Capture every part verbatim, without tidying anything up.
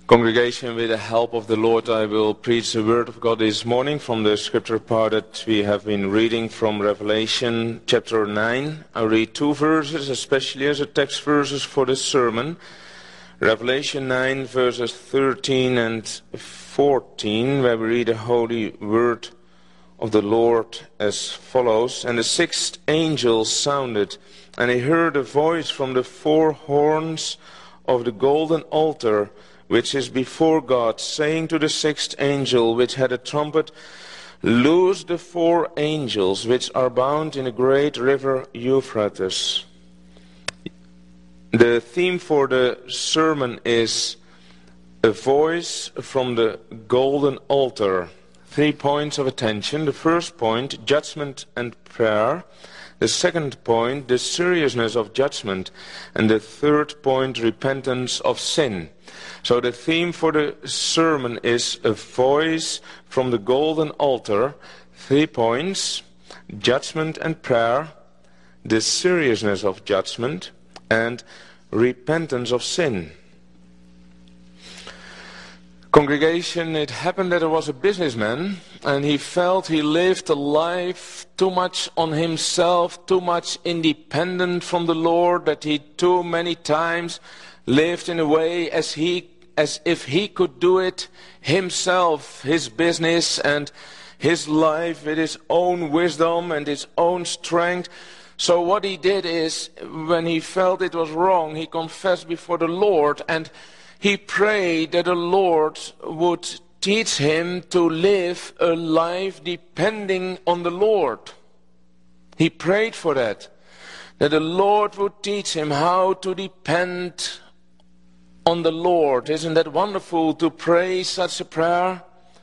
Congregation, with the help of the Lord, I will preach the Word of God this morning from the scripture part that we have been reading from Revelation chapter nine. I read two verses, especially as a text verses for this sermon. Revelation nine, verses thirteen and fourteen, where we read the holy word of the Lord as follows. And the sixth angel sounded, and he heard a voice from the four horns of the golden altar, which is before God, saying to the sixth angel which had a trumpet, Loose the four angels which are bound in a great river Euphrates. The theme for the sermon is a voice from the golden altar. Three points of attention. The first point, judgment and prayer. The second point, the seriousness of judgment. And the third point, repentance of sin. So the theme for the sermon is a voice from the golden altar. Three points, judgment and prayer, the seriousness of judgment, and repentance of sin. Congregation, it happened that there was a businessman, and he felt he lived a life too much on himself, too much independent from the Lord, that he too many times lived in a way as he as if he could do it himself, his business and his life with his own wisdom and his own strength. So what he did is, when he felt it was wrong, he confessed before the Lord, and he prayed that the Lord would teach him to live a life depending on the Lord. He prayed for that, that the Lord would teach him how to depend on the Lord. Isn't that wonderful to pray such a prayer?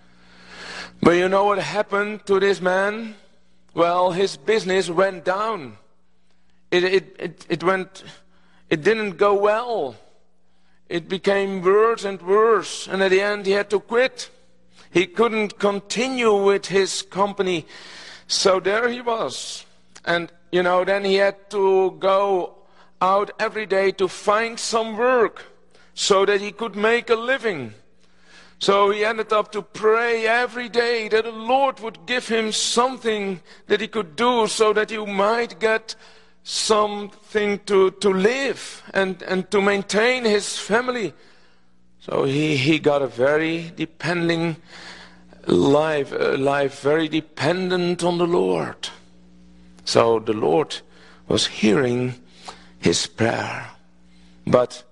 But you know what happened to this man? Well, his business went down. It, it, it, it went, it didn't go well. It became worse and worse, and at the end he had to quit. He couldn't continue with his company. So there he was. And, you know, then he had to go out every day to find some work, so that he could make a living. So he ended up to pray every day that the Lord would give him something that he could do, so that he might get something to, to live and, and to maintain his family. So he, he got a very depending life, a life very dependent on the Lord. So the Lord was hearing his prayer. But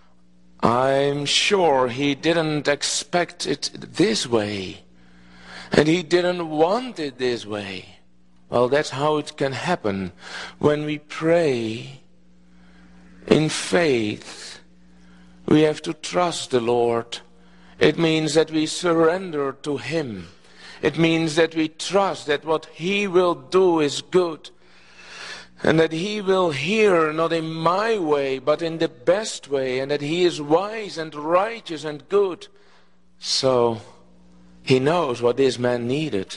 I'm sure he didn't expect it this way. And he didn't want it this way. Well, that's how it can happen. When we pray in faith, we have to trust the Lord. It means that we surrender to Him. It means that we trust that what He will do is good. And that He will hear not in my way, but in the best way. And that He is wise and righteous and good. So He knows what this man needed.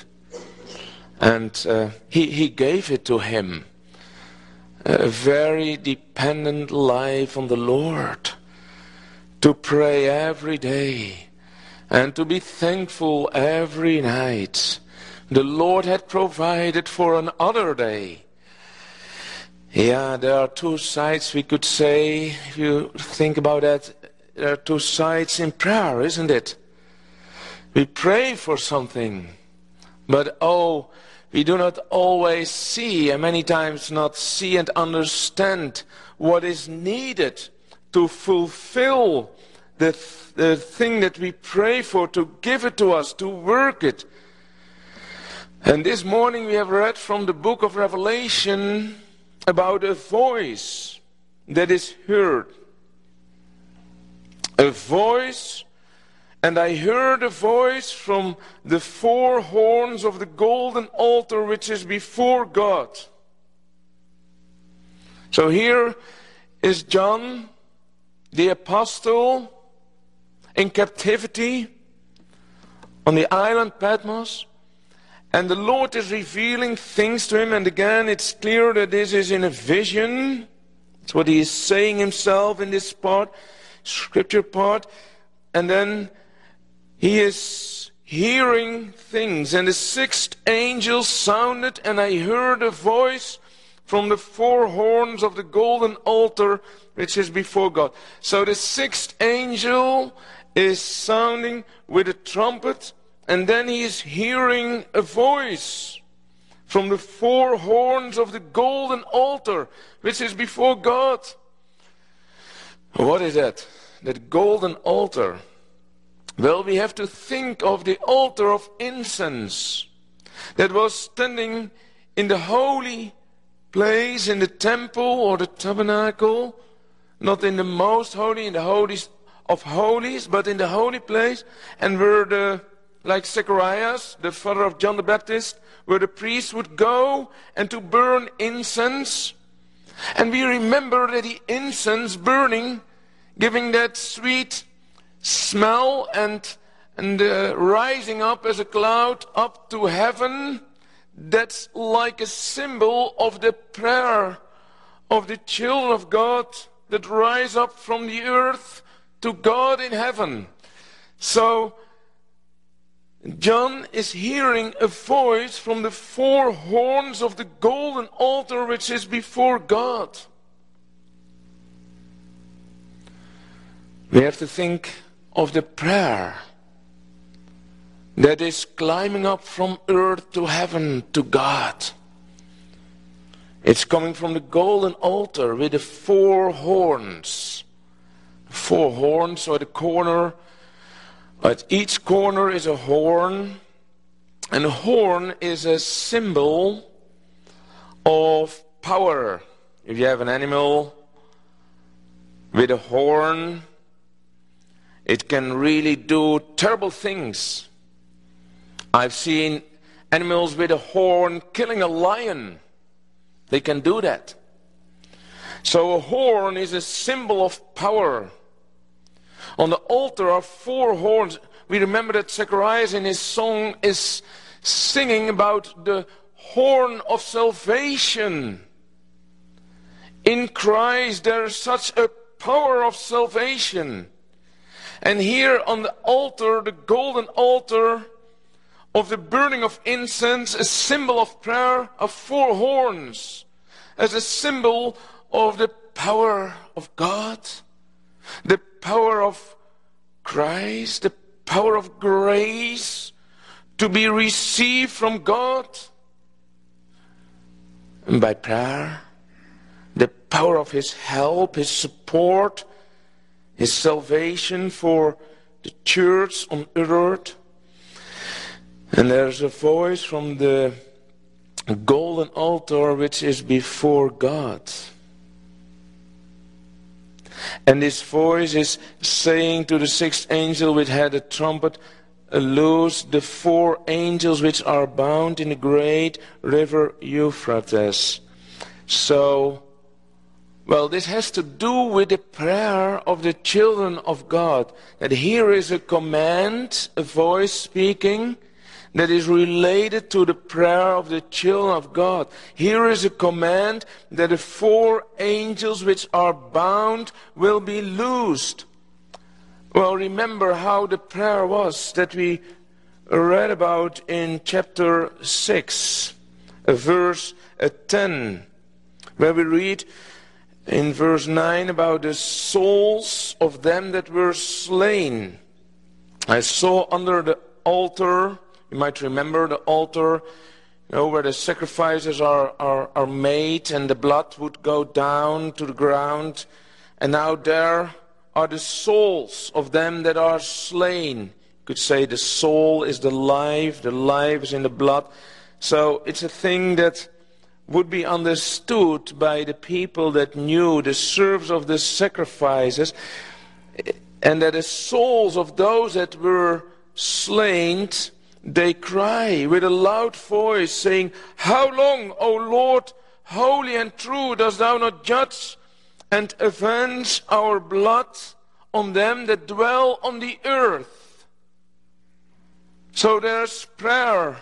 And uh, he, he gave it to him. A very dependent life on the Lord. To pray every day. And to be thankful every night. The Lord had provided for another day. Yeah, there are two sides we could say, if you think about that, there are two sides in prayer, isn't it? We pray for something, but oh, we do not always see, and many times not see and understand what is needed to fulfill the, th- the thing that we pray for, to give it to us, to work it. And this morning we have read from the book of Revelation about a voice that is heard. A voice, and I heard a voice from the four horns of the golden altar which is before God. So here is John, the apostle, in captivity on the island Patmos. And the Lord is revealing things to him, and again it's clear that this is in a vision. It's what he is saying himself in this part, scripture part. and then he is hearing things. And the sixth angel sounded, and I heard a voice from the four horns of the golden altar which is before God. So the sixth angel is sounding with a trumpet, and then he is hearing a voice from the four horns of the golden altar which is before God. What is that? That golden altar. Well, we have to think of the altar of incense that was standing in the holy place, in the temple or the tabernacle, not in the most holy, in the holiest of holies, but in the holy place, and where the, like Zacharias, the father of John the Baptist, where the priest would go and to burn incense. And we remember that the incense burning, giving that sweet smell and, and uh, rising up as a cloud up to heaven, that's like a symbol of the prayer of the children of God that rise up from the earth to God in heaven. So John is hearing a voice from the four horns of the golden altar which is before God. We have to think of the prayer that is climbing up from earth to heaven to God. It's coming from the golden altar with the four horns. Four horns, or the corner. At each corner is a horn. And a horn is a symbol of power. If you have an animal with a horn, it can really do terrible things. I've seen animals with a horn killing a lion. They can do that. So a horn is a symbol of power. On the altar are four horns. We remember that Zacharias in his song is singing about the horn of salvation. In Christ there is such a power of salvation. And here on the altar, the golden altar of the burning of incense, a symbol of prayer of four horns, as a symbol of the power of God, the power of Christ, the power of grace to be received from God. And by prayer, the power of His help, His support, His salvation for the church on earth. And there's a voice from the golden altar which is before God. And this voice is saying to the sixth angel which had a trumpet, loose the four angels which are bound in the great river Euphrates. So, well, this has to do with the prayer of the children of God. That here is a command, a voice speaking, that is related to the prayer of the children of God. Here is a command that the four angels which are bound will be loosed. Well, remember how the prayer was that we read about in chapter six, verse ten, where we read in verse nine about the souls of them that were slain. I saw under the altar, you might remember the altar, you know, where the sacrifices are, are, are made and the blood would go down to the ground. And now there are the souls of them that are slain. You could say the soul is the life, the life is in the blood. So it's a thing that would be understood by the people that knew the service of the sacrifices, and that the souls of those that were slain, they cry with a loud voice, saying, "How long, O Lord, holy and true, dost thou not judge and avenge our blood on them that dwell on the earth?" So there's prayer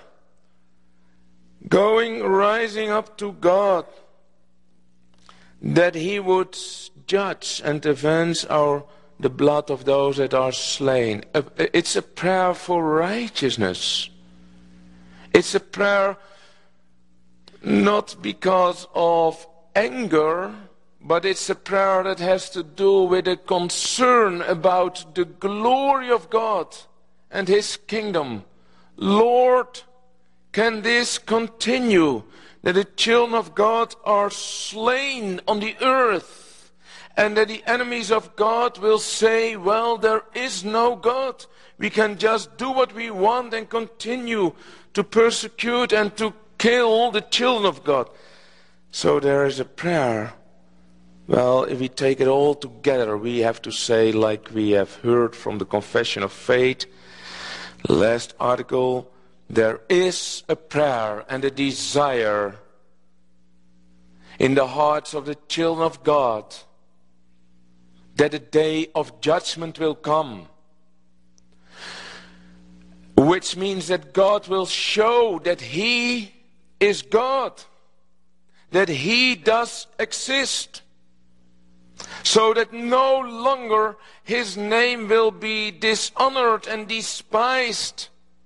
going, rising up to God, that He would judge and avenge our the blood of those that are slain. It's a prayer for righteousness. It's a prayer not because of anger, but it's a prayer that has to do with a concern about the glory of God and His kingdom. Lord, can this continue, that the children of God are slain on the earth, and that the enemies of God will say, well, there is no God. We can just do what we want and continue to persecute and to kill the children of God. So there is a prayer. Well, if we take it all together, we have to say, like we have heard from the Confession of Faith, last article, there is a prayer and a desire in the hearts of the children of God that a day of judgment will come. Which means that God will show that He is God, that He does exist, so that no longer His name will be dishonored and despised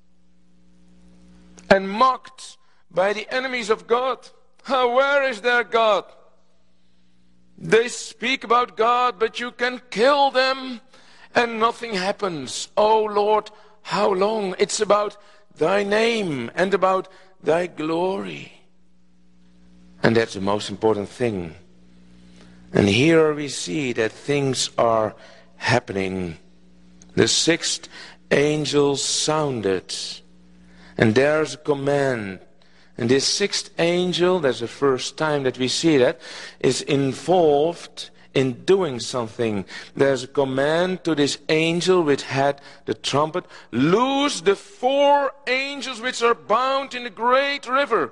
and mocked by the enemies of God. Oh, where is their God? They speak about God, but you can kill them and nothing happens. Oh Lord, how long? It's about Thy name and about Thy glory. And that's the most important thing. And here we see that things are happening. The sixth angel sounded, and there's a command. And this sixth angel, that's the first time that we see that, is involved in doing something. There's a command to this angel which had the trumpet, loose the four angels which are bound in the great river.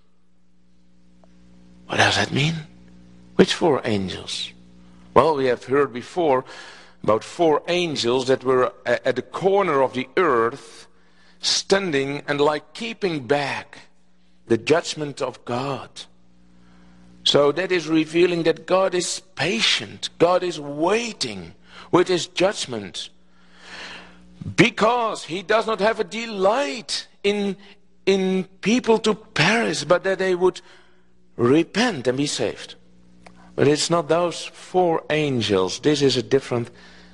What does that mean? Which four angels? Well, we have heard before about four angels that were at the corner of the earth, standing and like keeping back the judgment of God. So that is revealing that God is patient. God is waiting with His judgment, because He does not have a delight in, in people to perish, but that they would repent and be saved. But it's not those four angels. This is a different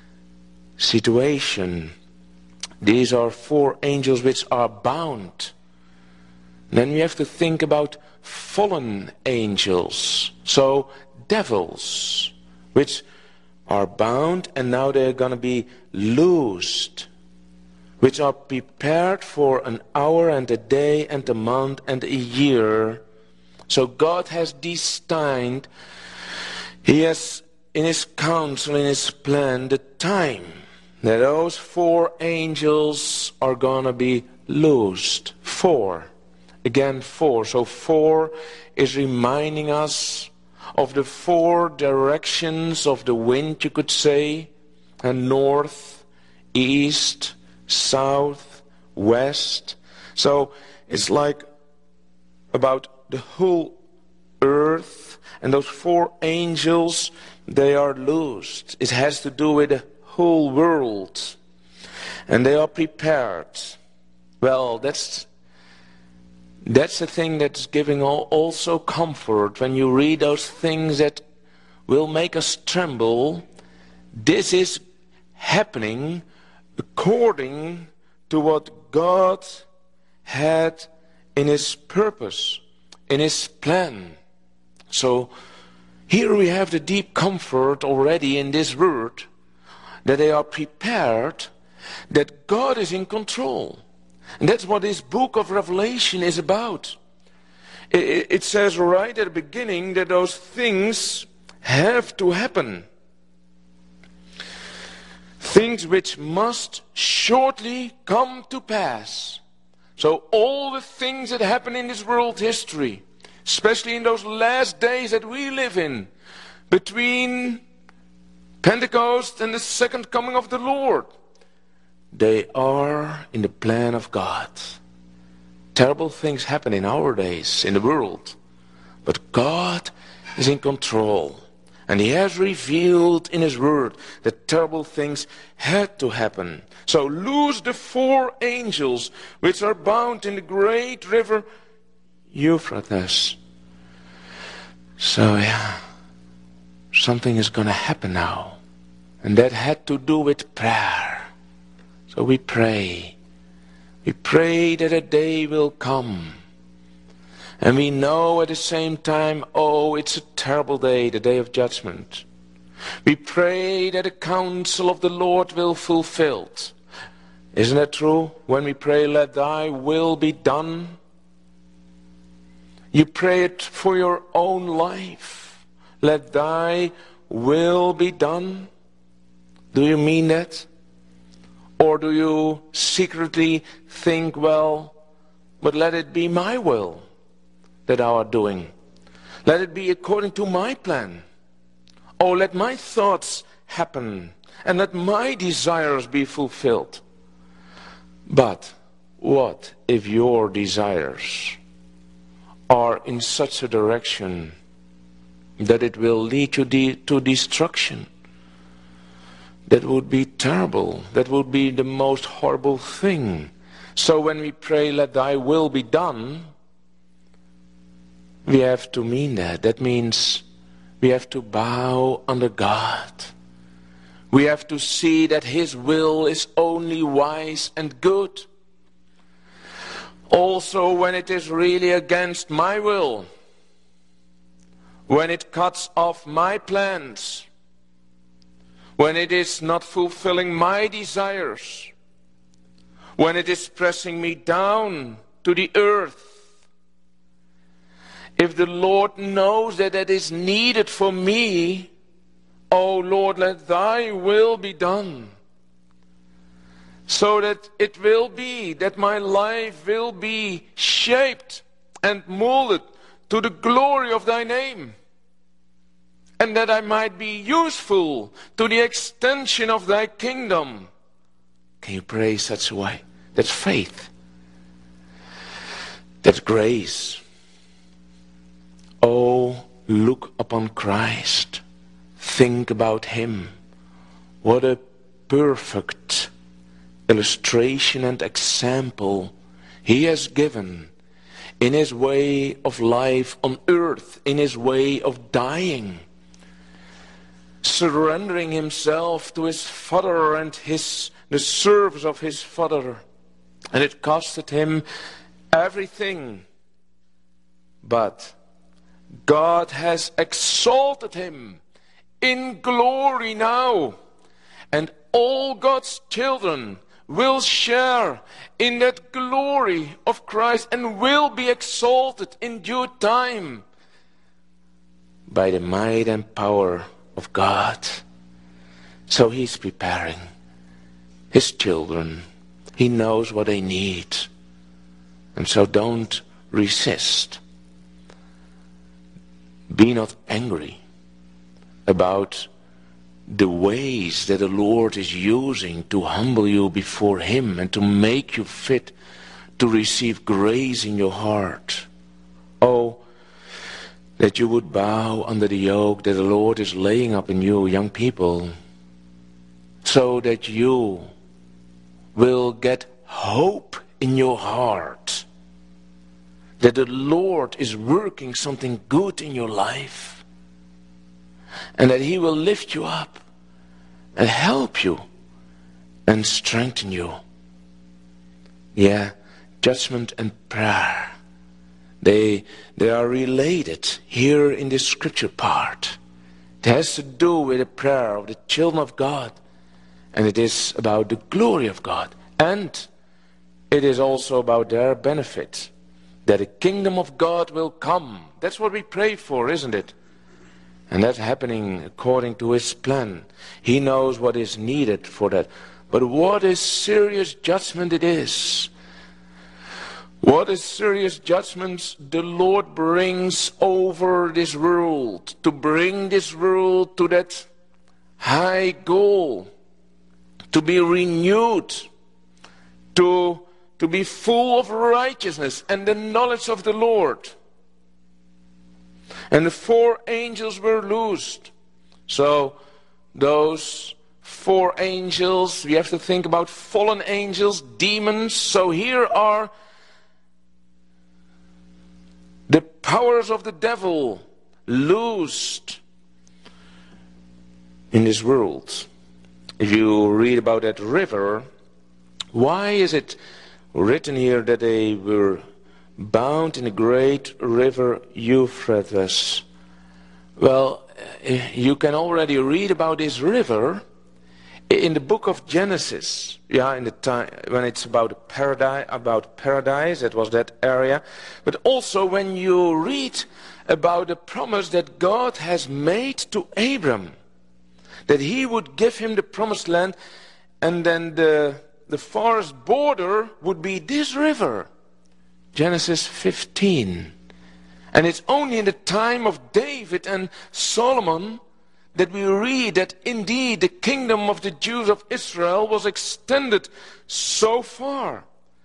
situation. These are four angels which are bound. Then we have to think about fallen angels, so devils, which are bound and now they're going to be loosed, which are prepared for an hour and a day and a month and a year. So God has destined, He has in His counsel, in His plan, the time that those four angels are going to be loosed. Four. Again, four. So four is reminding us of the four directions of the wind, you could say. And north, east, south, west. So it's like about the whole earth. And those four angels, they are loosed. It has to do with the whole world. And they are prepared. Well, that's that's the thing that's giving also comfort when you read those things that will make us tremble. This is happening according to what God had in His purpose, in His plan. So here we have the deep comfort already in this word, that they are prepared, that God is in control. And that's what this book of Revelation is about. It, it says right at the beginning that those things have to happen. Things which must shortly come to pass. So all the things that happen in this world history, especially in those last days that we live in, between Pentecost and the second coming of the Lord, they are in the plan of God. Terrible things happen in our days, in the world. But God is in control. And he has revealed in his word that terrible things had to happen. So loose the four angels which are bound in the great river Euphrates. So yeah, something is going to happen now. And that had to do with prayer. So we pray. We pray that a day will come. And we know at the same time, oh, it's a terrible day, the day of judgment. We pray that the counsel of the Lord will be fulfilled. Isn't that true? When we pray, let thy will be done. You pray it for your own life. Let thy will be done. Do you mean that? Or do you secretly think, well, but let it be my will that thou art doing. Let it be according to my plan. Oh, let my thoughts happen and let my desires be fulfilled. But what if your desires are in such a direction that it will lead you de- to destruction? That would be terrible. That would be the most horrible thing. So when we pray, let thy will be done, we have to mean that. That means we have to bow under God. We have to see that his will is only wise and good. Also when it is really against my will, when it cuts off my plans, when it is not fulfilling my desires, when it is pressing me down to the earth, if the Lord knows that that is needed for me, oh Lord, let thy will be done. So that it will be, that my life will be shaped and molded to the glory of thy name. And that I might be useful to the extension of thy kingdom. Can you pray such a way? That's faith. That's grace. Oh, look upon Christ. Think about him. What a perfect illustration and example he has given in his way of life on earth, in his way of dying, surrendering himself to his Father and his the service of his Father. And it costed him everything. But God has exalted him in glory now. And all God's children will share in that glory of Christ and will be exalted in due time by the might and power of God. So he's preparing his children. He knows what they need. And so don't resist. Be not angry about the ways that the Lord is using to humble you before him and to make you fit to receive grace in your heart. Oh, that you would bow under the yoke that the Lord is laying up in you, young people, so that you will get hope in your heart that the Lord is working something good in your life and that he will lift you up and help you and strengthen you. Yeah, judgment and prayer, they they are related here in this scripture part. It has to do with the prayer of the children of God, and it is about the glory of God, and it is also about their benefit, that the kingdom of God will come. That's what we pray for, isn't it? And that's happening according to his plan. He knows what is needed for that. But what a serious judgment it is. What a serious judgment the Lord brings over this world, to bring this world to that high goal, to be renewed, to, to be full of righteousness and the knowledge of the Lord. And the four angels were loosed. So those four angels, we have to think about fallen angels, demons. So here are the powers of the devil loosed in this world. If you read about that river, why is it written here that they were bound in the great river Euphrates? Well, you can already read about this river in the book of Genesis. Yeah, in the time when it's about paradise, about paradise, that was that area. But also when you read about the promise that God has made to Abram, that he would give him the promised land, and then the the farthest border would be this river, Genesis fifteen. And it's only in the time of David and Solomon that we read that indeed the kingdom of the Jews of Israel was extended so far.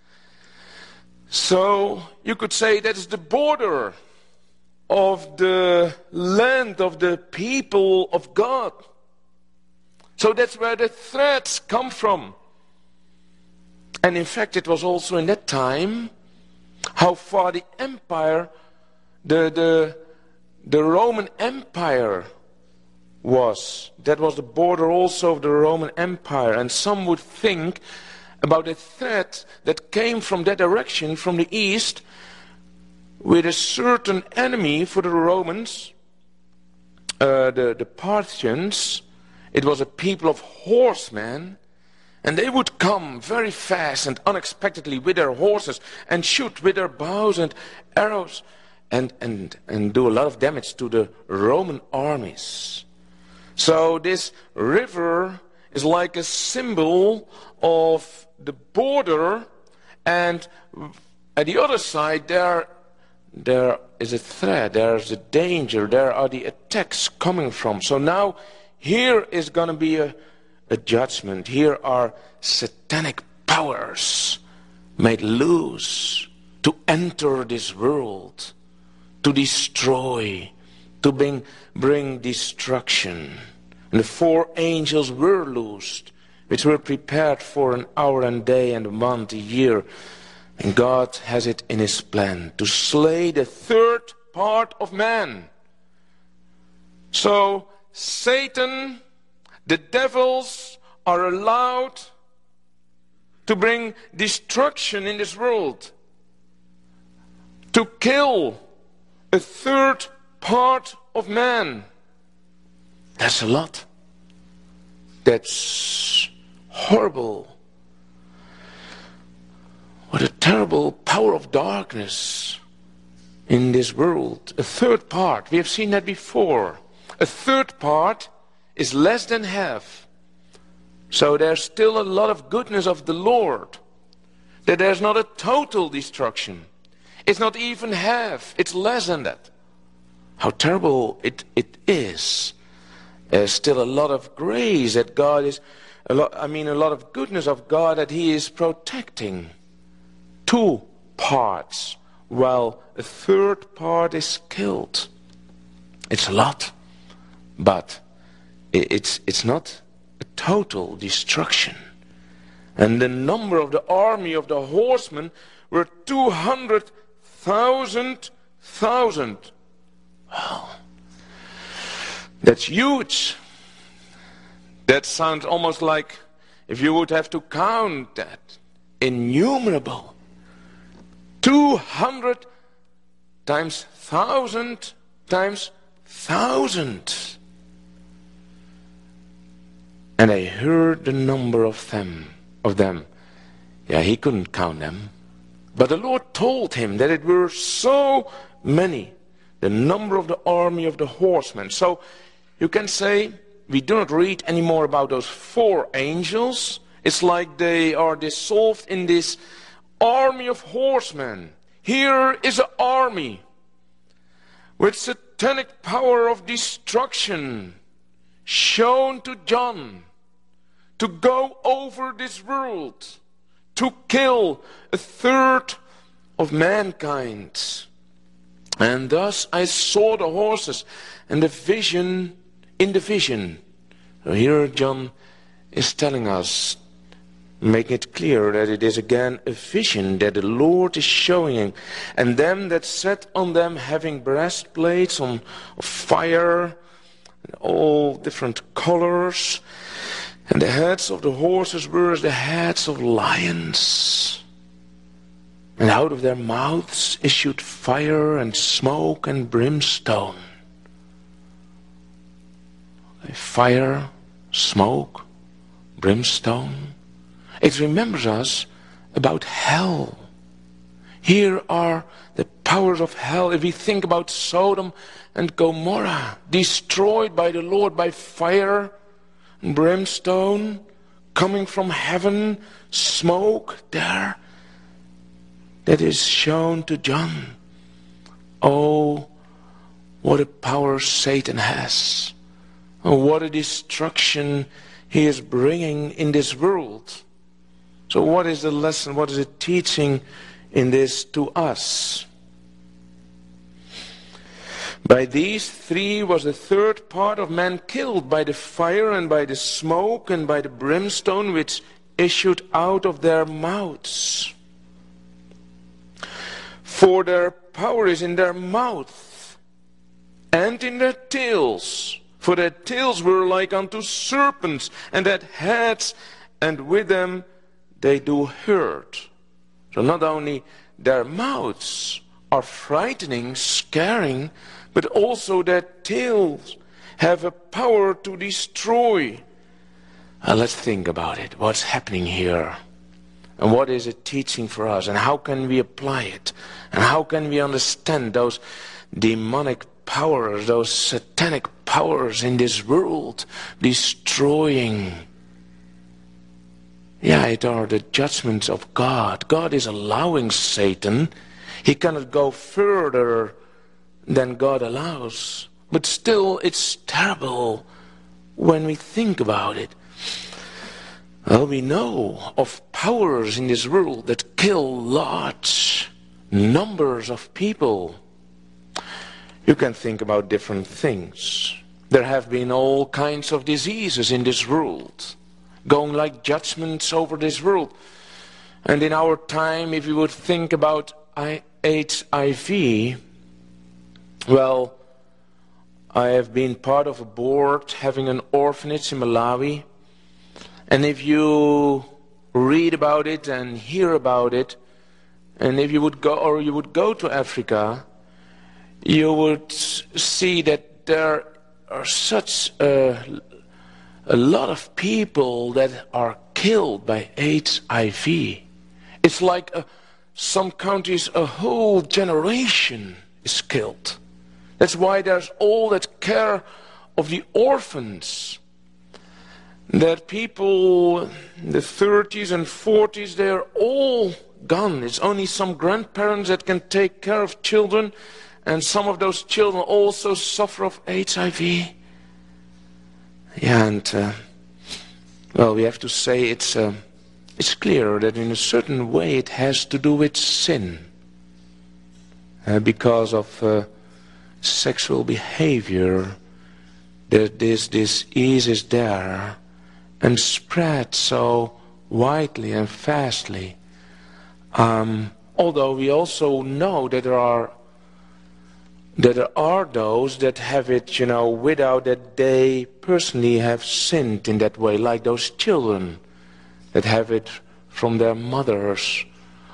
So you could say that is the border of the land of the people of God. So that's where the threats come from. And in fact it was also in that time how far the empire, the, the, the Roman Empire was. That was the border also of the Roman Empire. And some would think about a threat that came from that direction, from the east, with a certain enemy for the Romans, uh, the, the Parthians. It was a people of horsemen, and they would come very fast and unexpectedly with their horses and shoot with their bows and arrows and, and, and do a lot of damage to the Roman armies. So this river is like a symbol of the border, and at the other side there, there is a threat, there is a danger, there are the attacks coming from. So now here is going to be a, a judgment. Here are satanic powers made loose to enter this world, to destroy, to bring, bring destruction. And the four angels were loosed, which were prepared for an hour and day and a month, a year. And God has it in his plan to slay the third part of man. So Satan, the devils are allowed to bring destruction in this world, to kill a third part of man. That's a lot. That's horrible. What a terrible power of darkness in this world. A third part, we have seen that before. A third part is less than half. So there's still a lot of goodness of the Lord. That there's not a total destruction. It's not even half. It's less than that. How terrible it, it is. There's still a lot of grace that God is, a lot, I mean a lot of goodness of God that he is protecting. Two parts, while a third part is killed. It's a lot, but it's, it's not a total destruction. And the number of the army of the horsemen were two hundred thousand thousand. Wow. That's huge. That sounds almost like if you would have to count that. Innumerable. two hundred times thousand times thousand. And I heard the number of them, of them. Yeah, he couldn't count them. But the Lord told him that it were so many, the number of the army of the horsemen. So you can say, we do not read anymore about those four angels. It's like they are dissolved in this army of horsemen. Here is an army with satanic power of destruction shown to John to go over this world, to kill a third of mankind. And thus I saw the horses, and the vision in the vision. So here John is telling us, making it clear that it is again a vision that the Lord is showing him. And them that sat on them having breastplates on of fire, all different colors, and the heads of the horses were as the heads of lions. And out of their mouths issued fire and smoke and brimstone. Fire, smoke, brimstone. It remembers us about hell. Here are the powers of hell. If we think about Sodom and Gomorrah, destroyed by the Lord by fire and brimstone, coming from heaven, smoke there, that is shown to John. Oh, what a power Satan has. Oh, what a destruction he is bringing in this world. So what is the lesson, what is the teaching in this to us? By these three was the third part of man killed, by the fire and by the smoke and by the brimstone which issued out of their mouths. For their power is in their mouth and in their tails. For their tails were like unto serpents, and had heads, and with them they do hurt. So not only their mouths are frightening, scaring, but also their tails have a power to destroy. Uh, let's think about it. What's happening here? And what is it teaching for us? And how can we apply it? And how can we understand those demonic powers, those satanic powers in this world destroying? Yeah, it are the judgments of God. God is allowing Satan. He cannot go further than God allows. But still, it's terrible when we think about it. Well, we know of powers in this world that kill large numbers of people. You can think about different things. There have been all kinds of diseases in this world, going like judgments over this world. And in our time, if you would think about H I V, well, I have been part of a board having an orphanage in Malawi. And if you read about it and hear about it, and if you would go, or you would go to Africa, you would see that there are such a, a lot of people that are killed by H I V. It's like a, some countries, a whole generation is killed. That's why there's all that care of the orphans. That people in the thirties and forties, they're all gone. It's only some grandparents that can take care of children, and some of those children also suffer of H I V. Yeah, and uh, well, we have to say it's uh, it's clear that in a certain way it has to do with sin, uh, because of uh, sexual behavior. That this disease is there and spread so widely and fastly. Um, although we also know that there are that there are those that have it, you know, without that they personally have sinned in that way, like those children that have it from their mothers,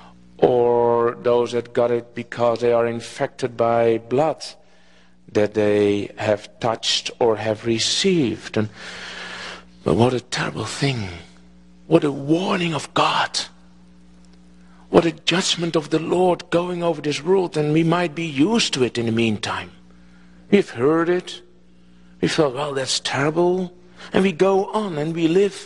or those that got it because they are infected by blood that they have touched or have received. And but what a terrible thing. What a warning of God. What a judgment of the Lord going over this world, and we might be used to it in the meantime. We've heard it. We thought, well, that's terrible. And we go on and we live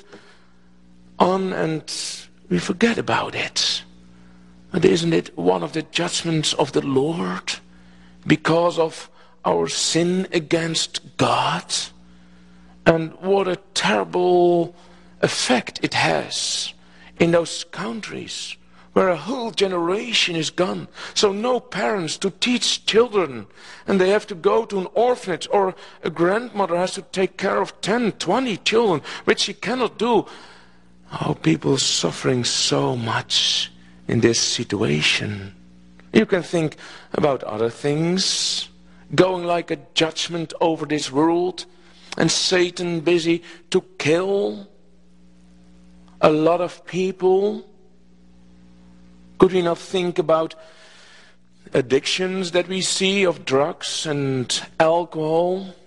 on and we forget about it. But isn't it one of the judgments of the Lord because of our sin against God? And what a terrible effect it has in those countries where a whole generation is gone. So no parents to teach children, and they have to go to an orphanage, or a grandmother has to take care of ten, twenty children, which she cannot do. Oh, people suffering so much in this situation. You can think about other things, going like a judgment over this world, and Satan busy to kill a lot of people. Could we not think about addictions that we see of drugs and alcohol?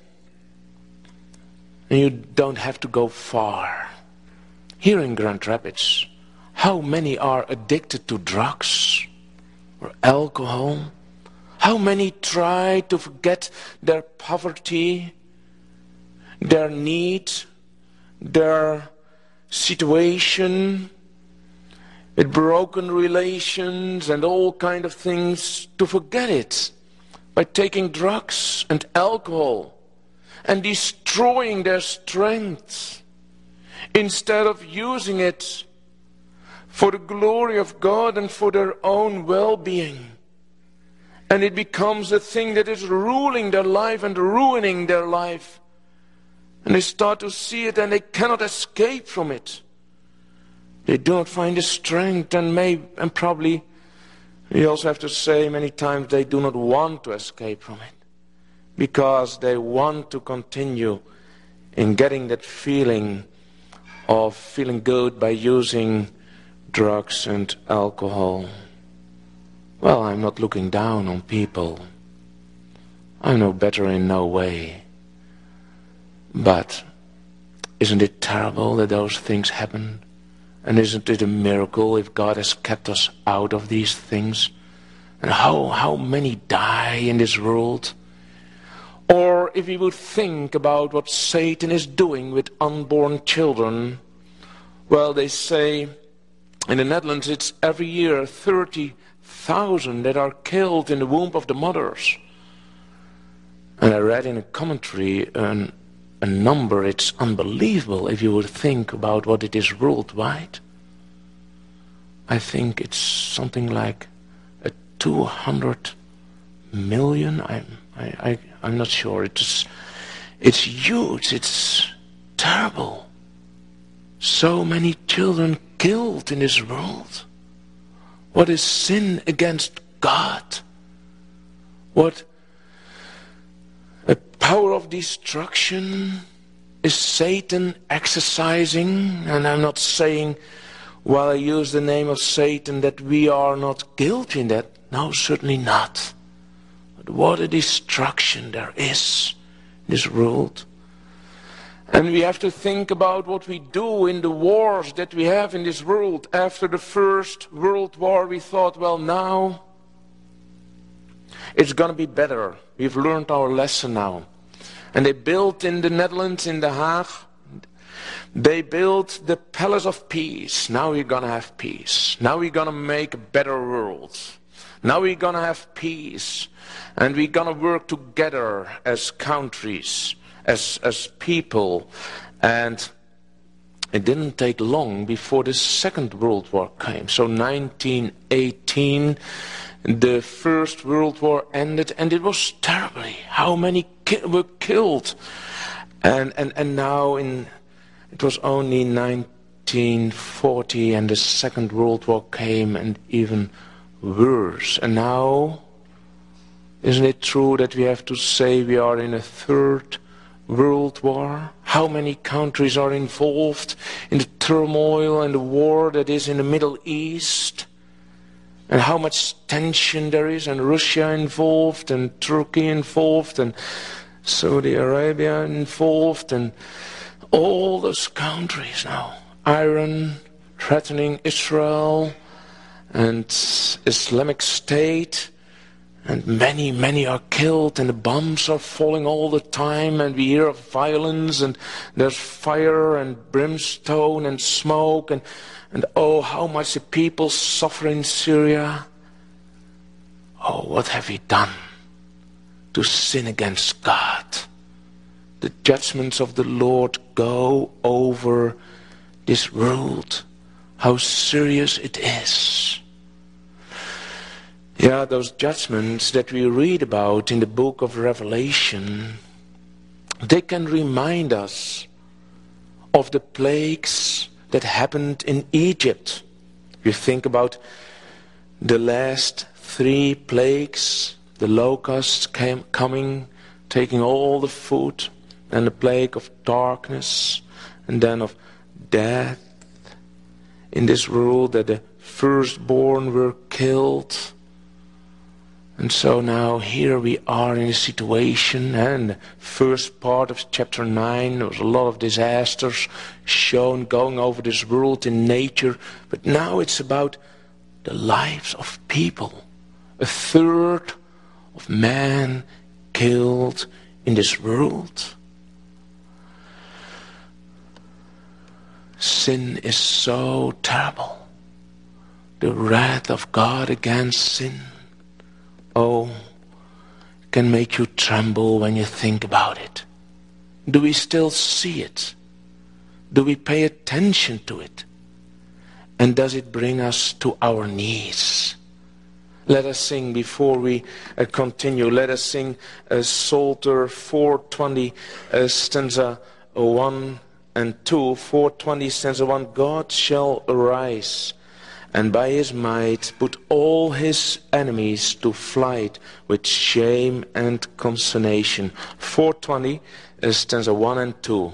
And you don't have to go far. Here in Grand Rapids, how many are addicted to drugs or alcohol? How many try to forget their poverty, their need, their situation, with broken relations and all kind of things, to forget it by taking drugs and alcohol and destroying their strength instead of using it for the glory of God and for their own well-being. And it becomes a thing that is ruling their life and ruining their life. And they start to see it and they cannot escape from it. They do not find the strength, and may and probably, we also have to say many times, they do not want to escape from it. Because they want to continue in getting that feeling of feeling good by using drugs and alcohol. Well, I'm not looking down on people. I'm no better in no way. But isn't it terrible that those things happen? And isn't it a miracle if God has kept us out of these things? And how, how many die in this world? Or if we would think about what Satan is doing with unborn children, well, they say in the Netherlands it's every year thirty thousand that are killed in the womb of the mothers. And I read in a commentary an, a number, it's unbelievable if you would think about what it is worldwide. I think it's something like a two hundred million. I'm, I, I, I'm not sure. It's, it's huge. It's terrible. So many children killed in this world. What is sin against God? What a power of destruction is Satan exercising? And I'm not saying, while I use the name of Satan, that we are not guilty in that. No, certainly not. But what a destruction there is in this world. And we have to think about what we do in the wars that we have in this world. After the First World War, we thought, well, now it's going to be better. We've learned our lesson now. And they built in the Netherlands, in The Hague, they built the Palace of Peace. Now we're going to have peace. Now we're going to make a better world. Now we're going to have peace. And we're going to work together as countries, as, as people. And it didn't take long before the Second World War came. So nineteen eighteen, the First World War ended, and it was terribly. How many ki- were killed? And, and, and now in... It was only nineteen forty and the Second World War came, and even worse. And now, isn't it true that we have to say we are in a Third World War? How many countries are involved in the turmoil and the war that is in the Middle East? And how much tension there is, and Russia involved, and Turkey involved, and Saudi Arabia involved, and all those countries now. Iran threatening Israel, and Islamic State, and many, many are killed, and the bombs are falling all the time, and we hear of violence, and there's fire and brimstone and smoke, and, and oh, how much the people suffer in Syria. Oh, what have we done to sin against God? The judgments of the Lord go over this world. How serious it is. Yeah, those judgments that we read about in the book of Revelation, they can remind us of the plagues that happened in Egypt. You think about the last three plagues, the locusts came coming, taking all the food, and the plague of darkness, and then of death in this world, that the firstborn were killed. And so now here we are in a situation, and the first part of chapter nine, there was a lot of disasters shown going over this world in nature, but now it's about the lives of people. A third of man killed in this world. Sin is so terrible. The wrath of God against sin, oh, can make you tremble when you think about it. Do we still see it? Do we pay attention to it? And does it bring us to our knees? Let us sing before we uh, continue. Let us sing uh, Psalter four twenty, uh, stanza one and two. four twenty, stanza one. God shall arise, and by his might put all his enemies to flight with shame and consternation. four twenty, uh, stanza one and two.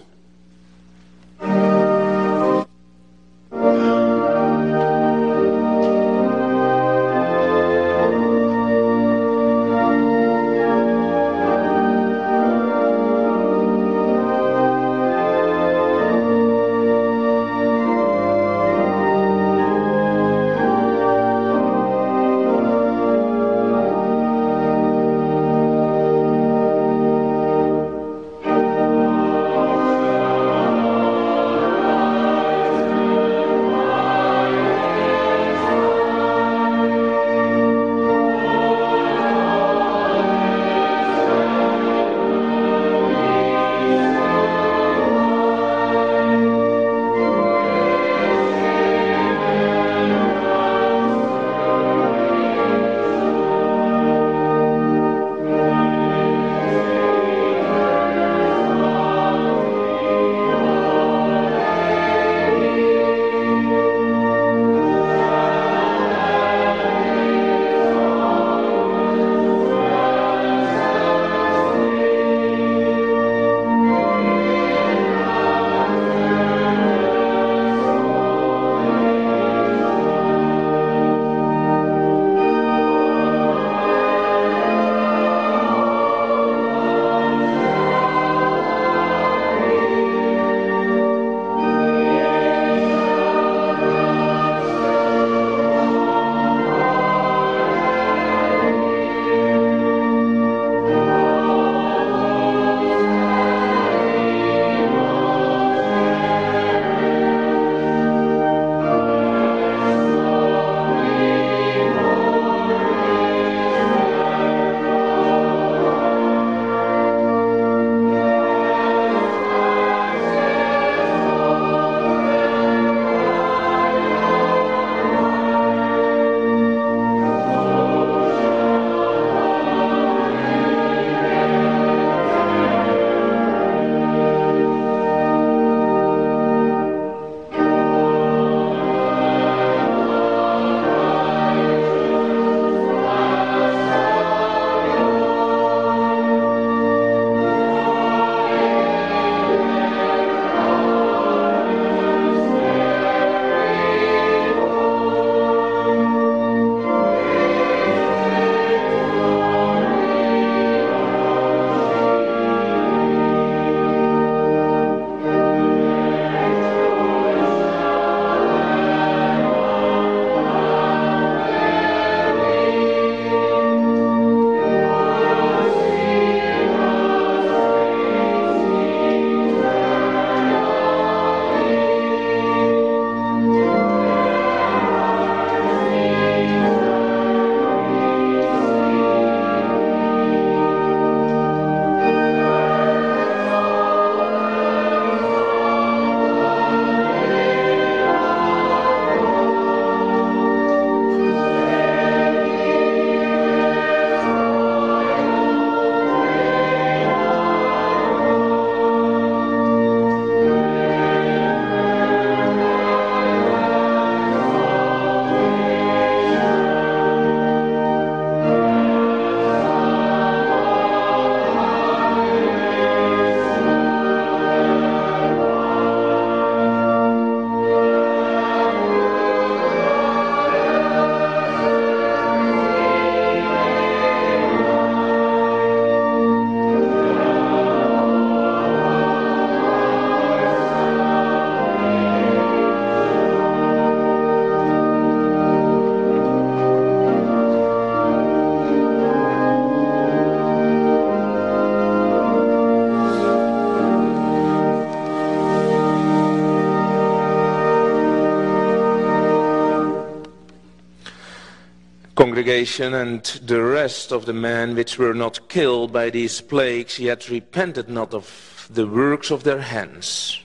congregation and the rest of the men which were not killed by these plagues, yet repented not of the works of their hands.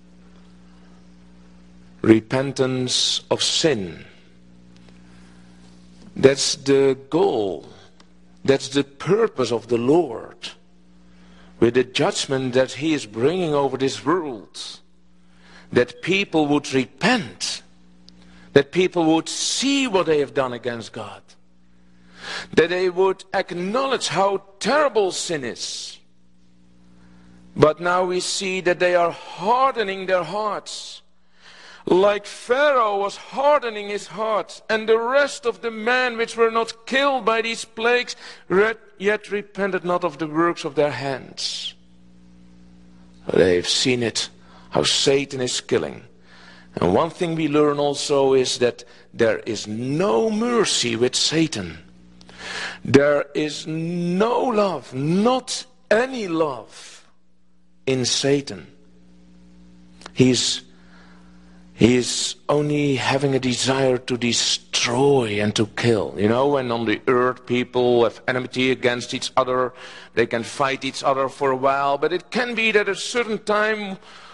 Repentance of sin. That's the goal. That's the purpose of the Lord. With the judgment that He is bringing over this world. That people would repent. That people would see what they have done against God. That they would acknowledge how terrible sin is. But now we see that they are hardening their hearts. Like Pharaoh was hardening his heart, and the rest of the men which were not killed by these plagues, yet repented not of the works of their hands. They have seen it, how Satan is killing. And one thing we learn also is that there is no mercy with Satan. There is no love, not any love in Satan. He's He is only having a desire to destroy and to kill. You know, when on the earth people have enmity against each other, they can fight each other for a while, but it can be that at a certain time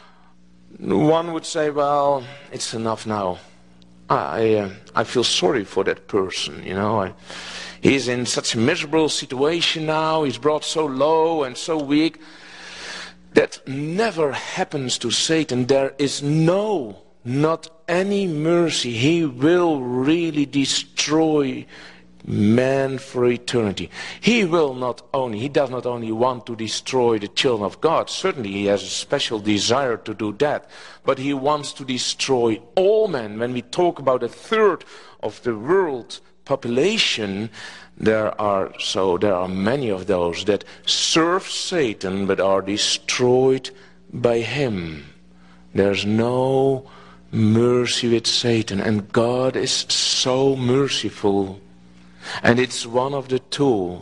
one would say, well, it's enough now. I uh, I feel sorry for that person, you know. I, he's in such a miserable situation now, he's brought so low and so weak. That never happens to Satan. There is no Not any mercy. He will really destroy man for eternity. He will not only, he does not only want to destroy the children of God. Certainly he has a special desire to do that. But he wants to destroy all men. When we talk about a third of the world population, there are so there are many of those that serve Satan but are destroyed by him. There's no mercy with Satan, and God is so merciful, and it's one of the two.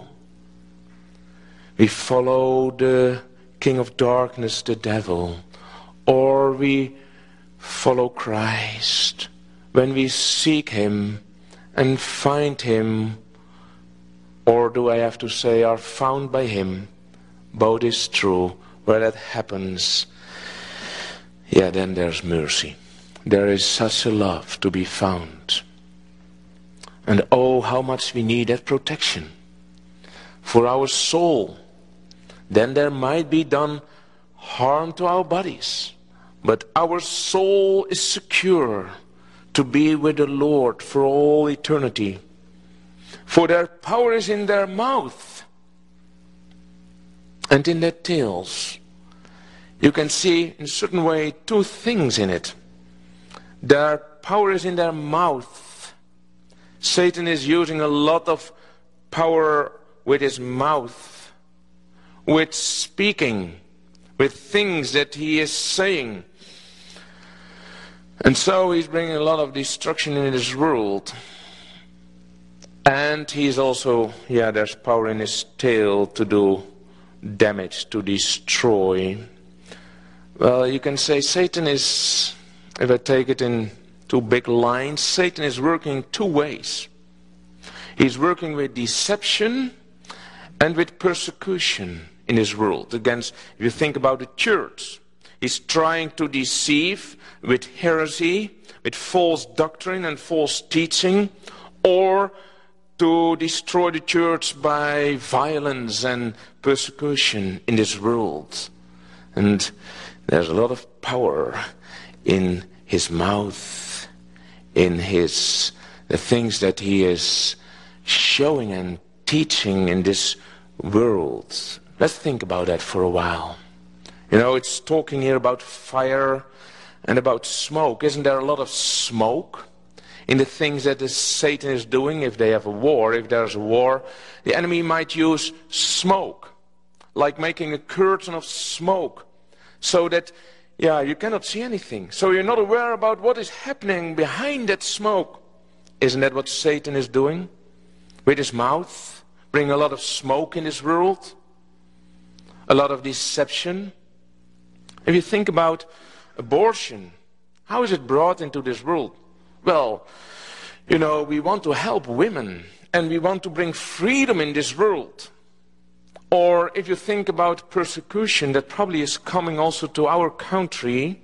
We follow the king of darkness, the devil, or we follow Christ. When we seek him and find him, or do I have to say are found by him, both is true. Where that happens, yeah, then there's mercy. There is such a love to be found. And oh, how much we need that protection for our soul. Then there might be done harm to our bodies, but our soul is secure to be with the Lord for all eternity. For their power is in their mouth and in their tails. You can see in a certain way two things in it. Their power is in their mouth. Satan is using a lot of power with his mouth, with speaking, with things that he is saying. And so he's bringing a lot of destruction in this world. And he's also, yeah, there's power in his tail to do damage, to destroy. Well, you can say Satan is, if I take it in two big lines, Satan is working two ways. He's working with deception and with persecution in this world. Against, if you think about the church, he's trying to deceive with heresy, with false doctrine and false teaching, or to destroy the church by violence and persecution in this world. And there's a lot of power in his mouth, in his the things that he is showing and teaching in this world. Let's think about that for a while. You know, it's talking here about fire and about smoke. Isn't there a lot of smoke in the things that the Satan is doing? If they have a war, if there's a war, the enemy might use smoke, like making a curtain of smoke, so that, yeah, you cannot see anything. So you're not aware about what is happening behind that smoke. Isn't that what Satan is doing? With his mouth, bring a lot of smoke in this world, a lot of deception. If you think about abortion, how is it brought into this world? Well, you know, we want to help women and we want to bring freedom in this world. Or if you think about persecution that probably is coming also to our country,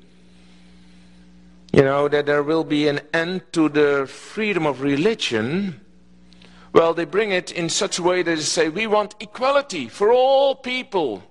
you know, that there will be an end to the freedom of religion. Well, they bring it in such a way that they say, we want equality for all people.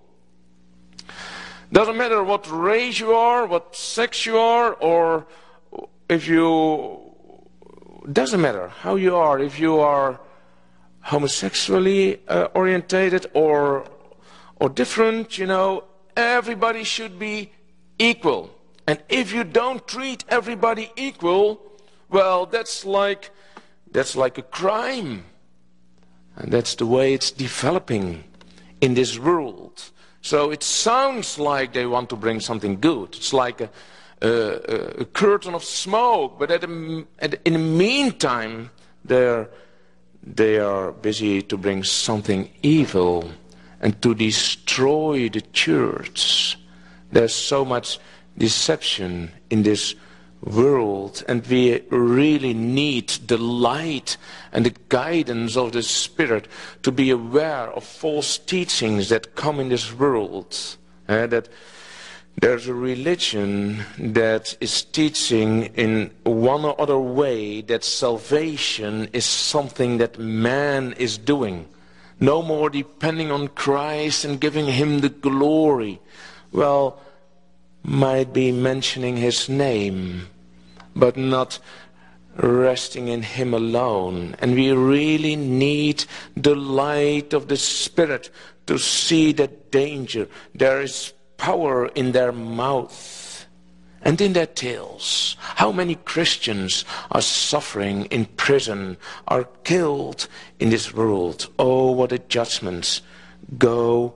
Doesn't matter what race you are, what sex you are, or if you... Doesn't matter how you are, if you are homosexually uh, orientated or, or different, you know, everybody should be equal. And if you don't treat everybody equal, well, that's like, that's like a crime. And that's the way it's developing in this world. So it sounds like they want to bring something good. It's like a, a, a curtain of smoke. But at the, at, in the meantime, they're, they are busy to bring something evil and to destroy the church. There's so much deception in this world, and we really need the light and the guidance of the Spirit to be aware of false teachings that come in this world. Uh, that there's a religion that is teaching in one or other way that salvation is something that man is doing. No more depending on Christ and giving him the glory. Well, might be mentioning his name, but not resting in him alone. And we really need the light of the Spirit to see that danger. There is power in their mouth and in their tails. How many Christians are suffering in prison, are killed in this world? Oh, what a judgment go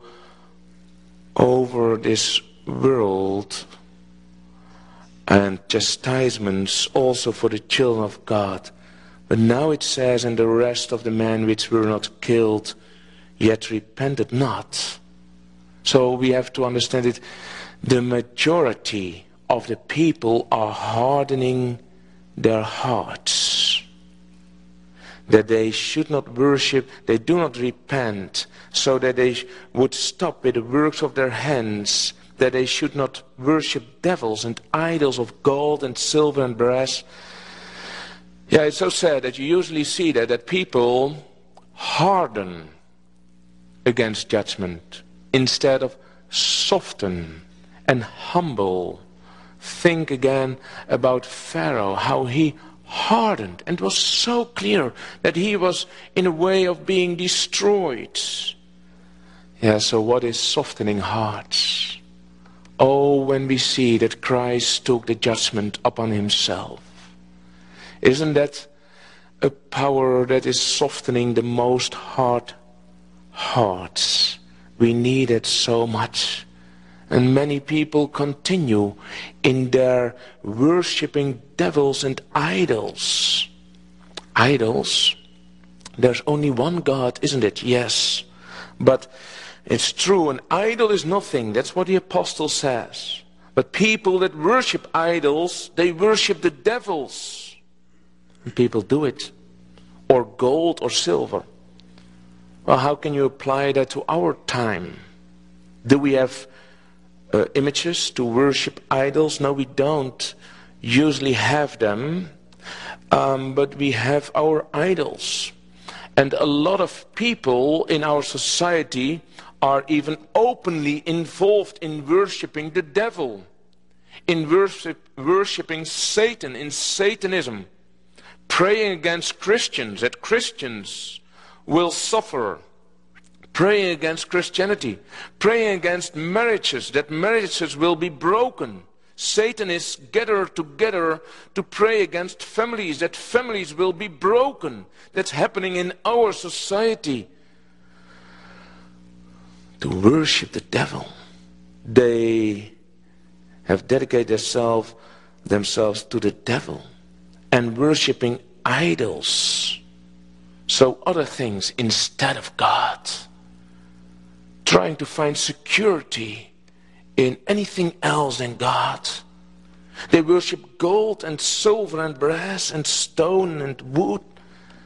over this world, and chastisements also for the children of God. But now it says, and the rest of the men which were not killed yet repented not. So we have to understand it. The majority of the people are hardening their hearts, that they should not worship, they do not repent, so that they would stop with the works of their hands, that they should not worship devils and idols of gold and silver and brass. Yeah, it's so sad that you usually see that, that people harden against judgment instead of soften and humble. Think again about Pharaoh, how he hardened, and it was so clear that he was in a way of being destroyed. Yeah, so what is softening hearts? Oh, when we see that Christ took the judgment upon himself. Isn't that a power that is softening the most hard hearts? We need it so much. And many people continue in their worshipping devils and idols. Idols? There's only one God, isn't it? Yes. But it's true, an idol is nothing. That's what the apostle says. But people that worship idols, they worship the devils. And people do it. Or gold or silver. Well, how can you apply that to our time? Do we have uh, images to worship idols? No, we don't usually have them. Um, but we have our idols. And a lot of people in our society are even openly involved in worshipping the devil, in worship, worshipping Satan, in Satanism, praying against Christians, that Christians will suffer, praying against Christianity, praying against marriages, that marriages will be broken. Satanists gather together to pray against families, that families will be broken. That's happening in our society. To worship the devil. They have dedicated themselves, themselves to the devil and worshipping idols. So other things instead of God. Trying to find security in anything else than God. They worship gold and silver and brass and stone and wood.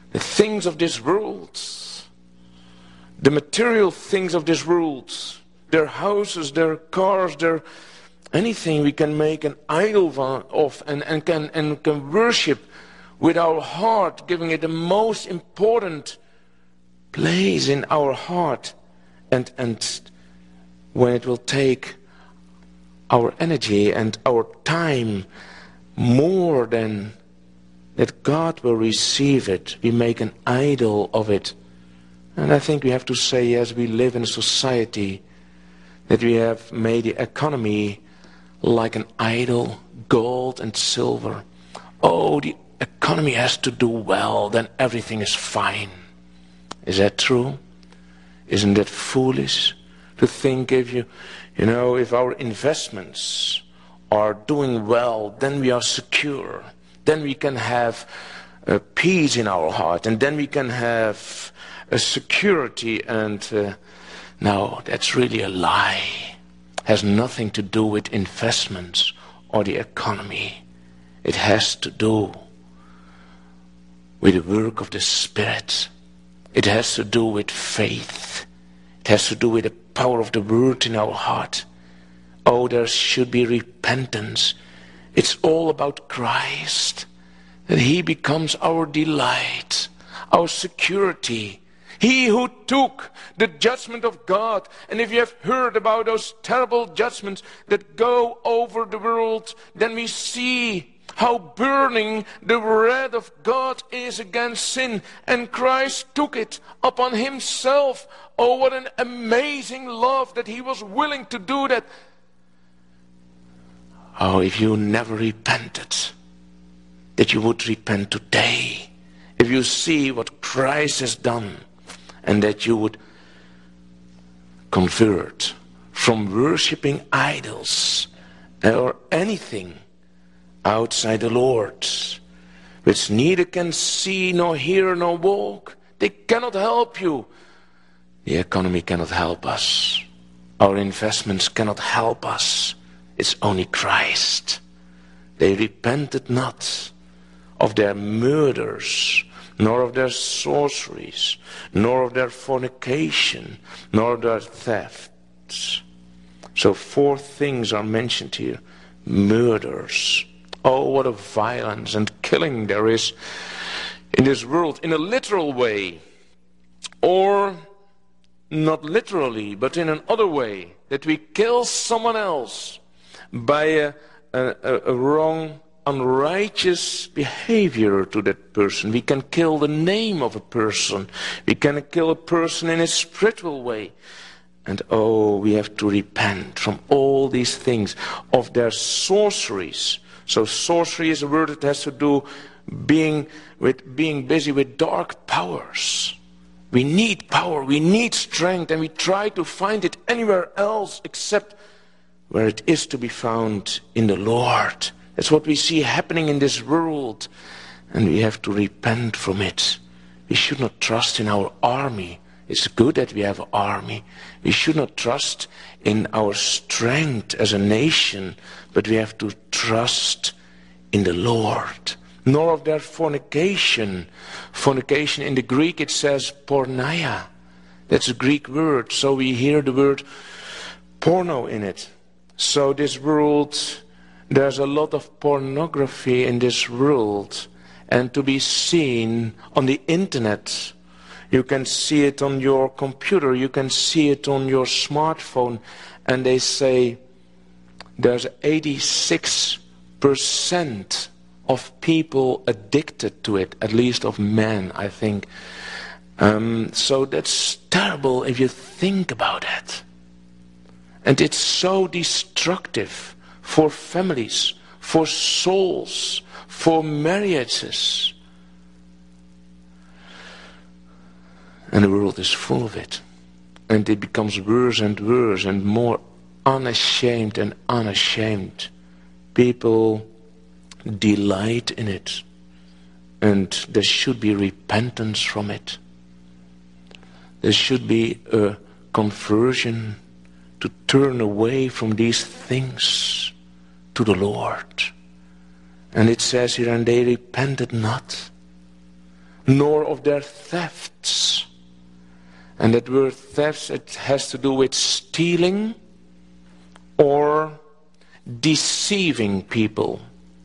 the things of this world, the material things of this world, their houses, their cars, their anything we can make an idol of and, and, can, and can worship with our heart, giving it the most important place in our heart. And, and when it will take our energy and our time more than that God will receive it, we make an idol of it. And I think we have to say, yes, we live in a society that we have made the economy like an idol, gold and silver. Oh, the economy has to do well, then everything is fine. Is that true? Isn't that foolish to think if you, you know, if our investments are doing well, then we are secure. Then we can have uh, peace in our heart, and then we can have a security. And uh, no, that's really a lie. Has nothing to do with investments or the economy. It has to do with the work of the Spirit. It has to do with faith. It has to do with the power of the Word in our heart. Oh, there should be repentance. It's all about Christ. That He becomes our delight, our security. He who took the judgment of God. And if you have heard about those terrible judgments that go over the world, then we see how burning the wrath of God is against sin. And Christ took it upon Himself. Oh, what an amazing love that He was willing to do that. Oh, if you never repented, that you would repent today. If you see what Christ has done, and that you would convert from worshipping idols or anything outside the Lord, which neither can see, nor hear, nor walk. They cannot help you. The economy cannot help us. Our investments cannot help us. It's only Christ. They repented not of their murders, nor of their sorceries, nor of their fornication, nor of their thefts. So four things are mentioned here. Murders. Oh, what a violence and killing there is in this world, in a literal way. Or not literally, but in another way. That we kill someone else by a, a, a wrong, unrighteous behavior to that person. We can kill the name of a person. We can kill a person in a spiritual way. And oh, we have to repent from all these things, of their sorceries. So sorcery is a word that has to do being with being busy with dark powers. We need power, we need strength, and we try to find it anywhere else except where it is to be found in the Lord. That's what we see happening in this world, and we have to repent from it. We should not trust in our army. It's good that we have an army. We should not trust in our strength as a nation, but we have to trust in the Lord. Nor of their fornication. Fornication, in the Greek it says porneia. That's a Greek word, so we hear the word porno in it. So this world, there's a lot of pornography in this world, and to be seen on the internet. You can see it on your computer, you can see it on your smartphone, and they say there's eighty-six percent of people addicted to it, at least of men, I think. Um, so that's terrible if you think about it. And it's so destructive for families, for souls, for marriages. And the world is full of it. And it becomes worse and worse and more unashamed and unashamed. People delight in it. And there should be repentance from it. There should be a conversion to turn away from these things to the Lord. And it says here, and they repented not. nor of their thefts. And that word thefts, it has to do with stealing or deceiving people.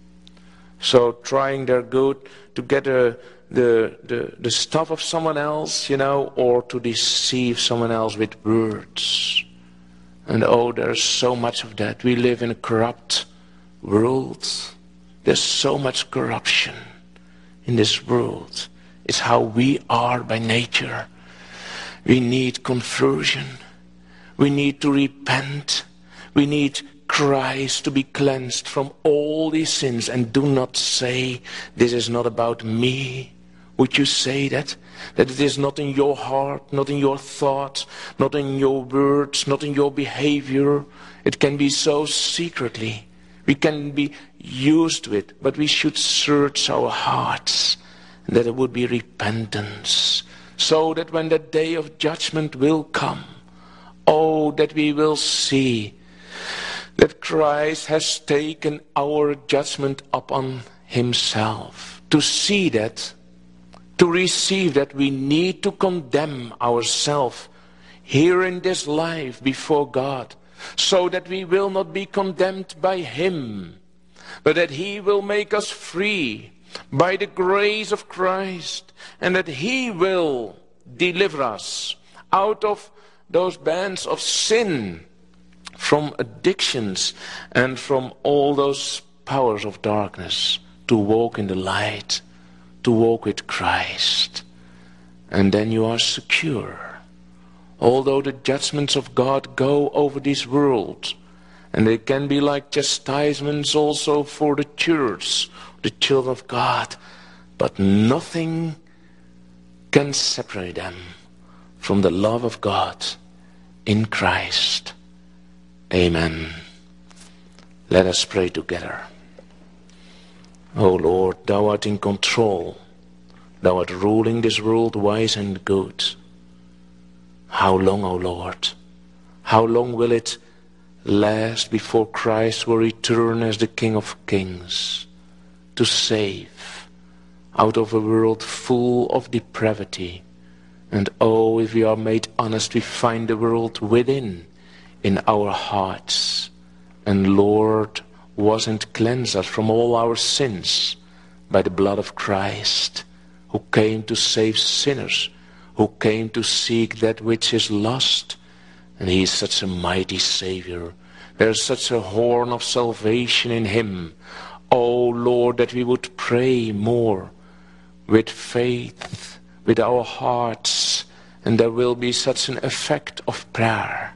So trying their good to get a, the, the, the stuff of someone else, you know, or to deceive someone else with words. And oh, there's so much of that. We live in a corrupt world. There's so much corruption in this world. It's how we are by nature. We need conversion. We need to repent. We need Christ to be cleansed from all these sins. And do not say, this is not about me. Would you say that? That it is not in your heart, not in your thoughts, not in your words, not in your behavior. It can be so secretly. We can be used to it, but we should search our hearts, that it would be repentance, so that when the day of judgment will come, oh, that we will see that Christ has taken our judgment upon himself. To see that, to receive that, we need to condemn ourselves here in this life before God, so that we will not be condemned by him, but that he will make us free by the grace of Christ, and that he will deliver us out of those bands of sin, from addictions, and from all those powers of darkness, to walk in the light, to walk with Christ. And then you are secure. Although the judgments of God go over this world, and they can be like chastisements also for the church, the children of God, but nothing can separate them from the love of God in Christ. Amen. Let us pray together. O Lord, thou art in control. Thou art ruling this world wise and good. How long, O Lord? How long will it last before Christ will return as the King of Kings to save out of a world full of depravity? And oh, if we are made honest, we find the world within, in our hearts. And Lord, wasn't cleanse us from all our sins by the blood of Christ, who came to save sinners, who came to seek that which is lost. And he is such a mighty Savior. There is such a horn of salvation in him. Oh Lord, that we would pray more with faith, with our hearts, and there will be such an effect of prayer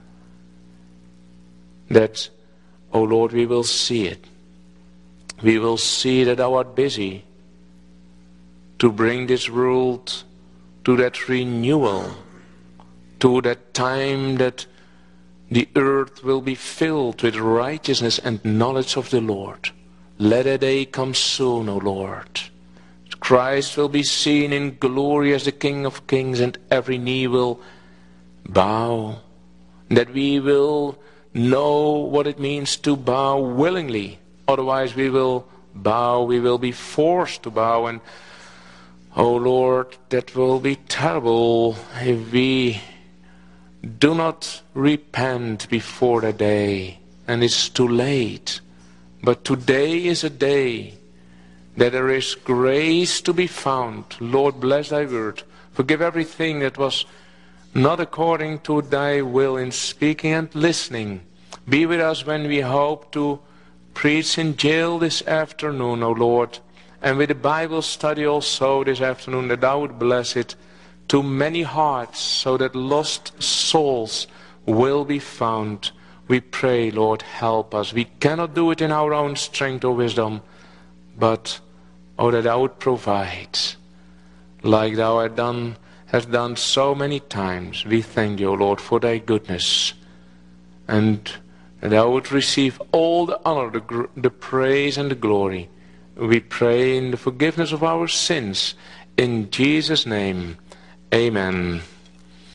that, oh Lord, we will see it. We will see that thou art busy to bring this world to that renewal, to that time that the earth will be filled with righteousness and knowledge of the Lord. Let a day come soon, O Lord. Christ will be seen in glory as the King of Kings, and every knee will bow. That we will know what it means to bow willingly. Otherwise we will bow, we will be forced to bow. And, oh Lord, that will be terrible if we do not repent before the day, and it's too late. But today is a day that there is grace to be found. Lord, bless thy word. Forgive everything that was not according to thy will in speaking and listening. Be with us when we hope to preach in jail this afternoon, O Lord, and with the Bible study also this afternoon, that thou would bless it to many hearts, so that lost souls will be found. We pray, Lord, help us. We cannot do it in our own strength or wisdom, but, oh, that thou would provide, like thou hast done, hast done so many times. We thank you, O Lord, for thy goodness, and that thou would receive all the honor, the, gr- the praise, and the glory. We pray in the forgiveness of our sins. In Jesus' name, amen.